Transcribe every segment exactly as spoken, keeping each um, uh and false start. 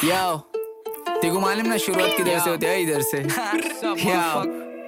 याओ तेको मालूम ना शुरुआत किधर से होती है? इधर से याओ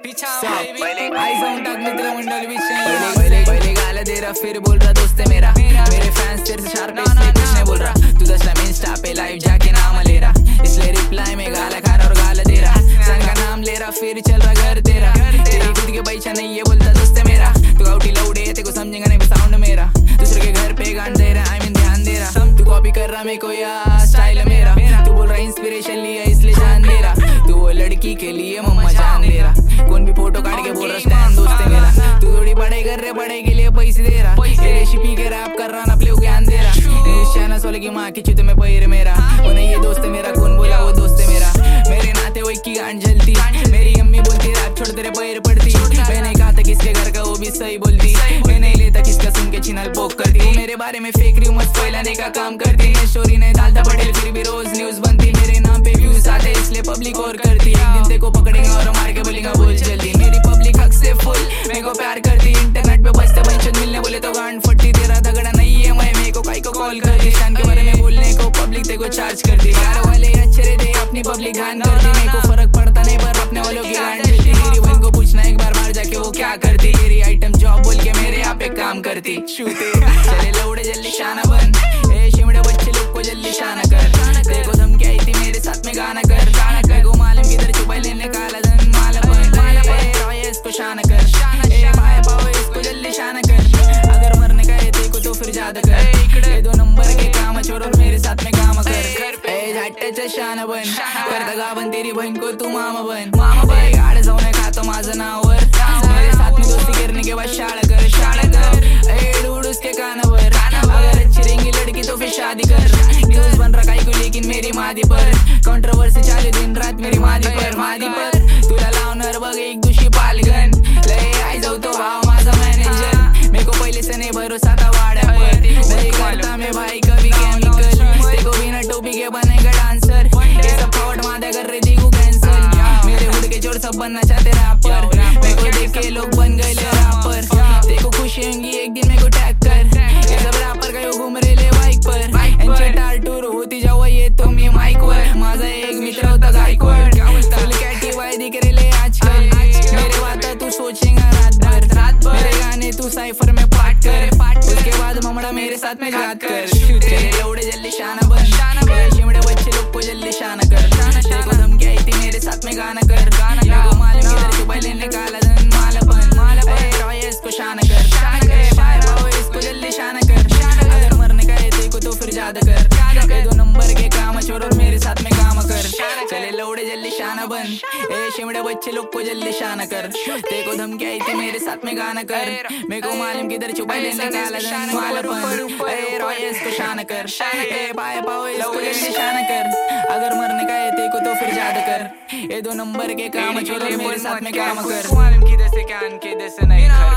आई साउंड तक मित्र मंडल बीच पहले पहले पहले गाला दे रहा फिर बोल रहा दोस्त है मेरा मेरे फैंस तेरे से शार्प इसलिए कुछ नहीं बोल रहा तू दस टाइम इंस्टा पे लाइव जाके नाम ले रहा इसलिए रिप्लाई में गाला खा रहा और गाला दे रहा सन का नाम ले रहा फिर चल रहा घर तेरा तेरी खुद के पैसा नहीं है बोलता दोस्त है मेरा तू आउटी लौड़े तेको समझेगा नहीं साउंड मेरा दूसरे के घर पे गान दे रहा आई मीन ध्यान दे रहा तू कॉपी कर रहा मेरे को यार स्टाइल है मेरा तू बोल रहा इंस्पिरेशन लिया इसलिए जान दे रहा तू वो लड़की के लिए मम्मा जान दे रहा कौन भी फोटो काट के बोल रहा स्टैंड दोस्त है मेरा तू थोड़ी पढ़ाई कर रहे पढ़ाई के लिए पैसे दे रहा रेसिपी के रैप कर रहा ना प्ले ज्ञान दे रहा न्यूज चैनल वाले की माँ की चुत में पैर मेरा वो नहीं ये दोस्त है मेरा कौन बोला वो दोस्त है मेरा मेरे नाते वो की गांड जलती मेरी अम्मी बोलती रैप छोड़ तेरे पैर पड़ती मैंने कहा था किसके घर का वो भी सही बोलती मैं नहीं लेता किसका सुन के चिनल पोक करती मेरे बारे में फेक रूमर्स फैलाने का काम करती मैं स्टोरी नहीं डालता पटेल फिर भी रोज न्यूज बनती मेरे नाम पे व्यूज आते इसलिए पब्लिक और करती एक दिन तेको पकड़ेंगे और मार के बोलेंगे बोल जल्दी मेरी पब्लिक हक से फुल मेरे को प्यार करती इंटरनेट पे बचते पेंशन मिलने बोले तो गांड फटती तेरा दगड़ा नहीं है मैं मेरे को काई को कॉल करती शान के बारे में बोलने को पब्लिक तेको चार्ज करती यार वाले अच्छे रहते अपनी पब्लिक गान करती मेरे को फर्क पड़ता नहीं पर अपने वालों की गांड चलती मेरी बहन को पूछना एक बार बाहर जाके वो क्या करती तेरी आइटम जॉब बोल के मेरे यहाँ पे काम करती शूते चले लौड़े जल्दी शाना बन ए शिमड़े बच्चे लोग को जल्दी शाना कर देखो धमकी आई थी मेरे साथ में गाना कर मेरे को मालूम किधर छुपाई लेने काला धन माला बन ए रॉय इसको शाना कर ए भाई पाओ इसको जल्दी शाना कर अगर मरने का है देखो तो फिर ज्यादा कर ये दो नंबर के काम छोड़ और मेरे साथ में काम कर ए झाट्याचं शाना बन करता गावन तेरी बहन को तू मामा बन मामा बन गाड जाऊन खातो माझं नावर मेरे साथ में दोस्ती करने के बाद शाळा कर शाळा कर ए डूड उसके कानावर अगर अच्छी रहेंगी लड़की तो फिर शादी कर न्यूज बन रहा काई को लेकिन मेरी मादी पर कंट्रोवर्सी चालू दिन रात मेरी मादी पर मादी पर तुला लावणार बघ एक दुशी पालगन लय आई जाऊ तो भाव माझा मॅनेजर मेरे को पहले से नहीं भरोसा था वाड्यावर नहीं करता मैं भाई कभी केमिकल तेको बिना टोपी के बनेगा डांसर ये सब फ्रॉड मादा कर रही थी कैंसर मेरे हुड के चोर सब बनना चाहते रैपर मेरे को देख के लोग बन गए रैपर तेको खुशी होंगी एक दिन मेरे को टैग कर ये सब रैपर का घूम रहे ले बाइक पर यांची टार टूर होती जावा ये तो मी माइक वर माझा एक मित्र होता गायकवाड फुल कॅटी वाय दिख रहे आजकल मेरे बात तू सोचेगा रात भर मेरे गाने तू साइफर में पाठ कर उसके बाद ममड़ा मेरे साथ में घात कर चले लौड़े जल्दी शाना बन शिमड़े बच्चे लोग को जल्दी शाना कर देखो धमकी आई थी मेरे साथ में गाना कर देखो मालूम किधर छुपाई लेने काला धन माला बन ए रॉय इसको शाना कर ए भाई पाओ इसको जल्दी शाना कर अगर मरने का है देखो तो फिर ज्यादा कर ये दो नंबर के काम छोड़ और मेरे साथ में काम कर चले लौड़े जल्दी शाना बन ए शिमड़े बच्चे लोग को जल्दी शाना कर देखो धमकी आई थी मेरे साथ में गाना कर मेरे को मालूम किधर छुपाई लेने काला धन माला बन ए रॉय इसको शाना कर ए भाई पाओ इसको जल्दी शाना कर अगर मरने का है देखो तो फिर ज्यादा कर ये दो नंबर के काम छोड़ और मेरे साथ में काम कर मालूम किधर से कान किधर से नहीं घर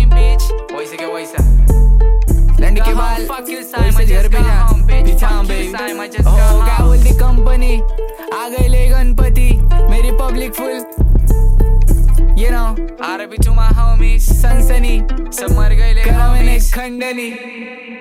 पे वैसे क्या वैसा लंड के बाल वैसे घर पे जा पीछा बेबी हो क्या बोलती कंपनी आ गई ले गणपति मेरी public full you know R I P to my homies सनसनी सब मर गए ले खंडनी